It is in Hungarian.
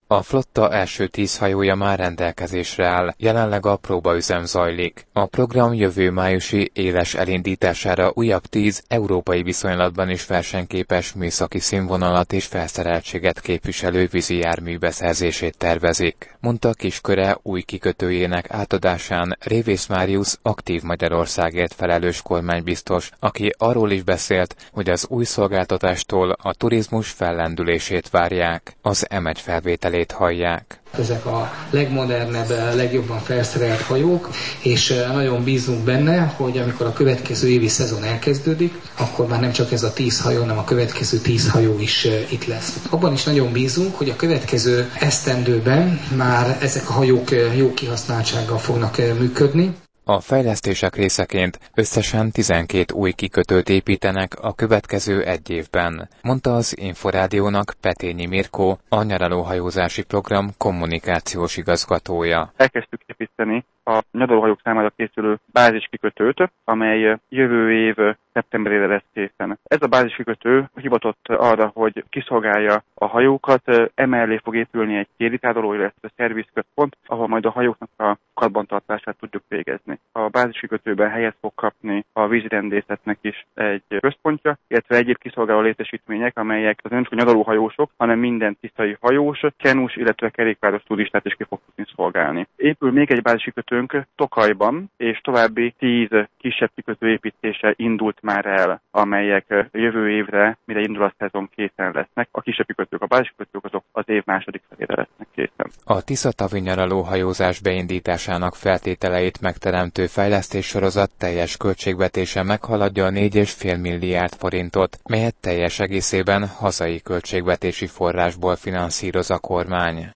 A flotta első 10 hajója már rendelkezésre áll, jelenleg a próbaüzem zajlik. A program jövő májusi éles elindítására újabb 10 európai viszonylatban is versenyképes műszaki színvonalat és felszereltséget képviselő vízi jármű beszerzését tervezik, mondta Kisköre új kikötőjének átadásán Révész Máriusz aktív Magyarországért felelős kormánybiztos, aki arról is beszélt, hogy az új szolgáltatástól a turizmus fellendülését várják. Az M1 felvételét hallják. Ezek a legmodernebb, legjobban felszerelt hajók, és nagyon bízunk benne, hogy amikor a következő évi szezon elkezdődik, akkor már nem csak ez a 10 hajó, hanem a következő 10 hajó is itt lesz. Abban is nagyon bízunk, hogy a következő esztendőben már ezek a hajók jó kihasználtsággal fognak működni. A fejlesztések részeként összesen 12 új kikötőt építenek a következő egy évben, mondta az Inforádiónak Petényi Mirkó, a nyaralóhajózási program kommunikációs igazgatója. Elkezdtük építeni a nyaralóhajók számára készülő báziskikötőt, amely jövő év szeptemberére lesz készen. Ez a báziskikötő hivatott arra, hogy kiszolgálja a hajókat, emellé fog épülni egy kélitároló, illetve szervizközpont, ahol majd a hajóknak a karbantartását tudjuk végezni. A báziskikötőben helyet fog kapni a vízrendészetnek is egy központja, illetve egyéb kiszolgáló létesítmények, amelyek nem csak a nyaralóhajósok, hanem minden tisztai hajós, kenus, illetve kerékpáros turistát is ki fog tudni szolgálni. Épül még egy báziskikötőnk Tokajban, és további 10 kisebb kikötő építése indult már el, amelyek jövő évre, mire indul a szezon, készen lesznek. A kisebb kikötők, a báziskikötők azok az év második felére lesznek készen. A Tisza-tavi nyaralóhajózás beindításának feltételeit megteremtő fejlesztéssorozat teljes költségvetése meghaladja a 4,5 milliárd forintot, melyet teljes egészében hazai költségvetési forrásból finanszíroz a kormány.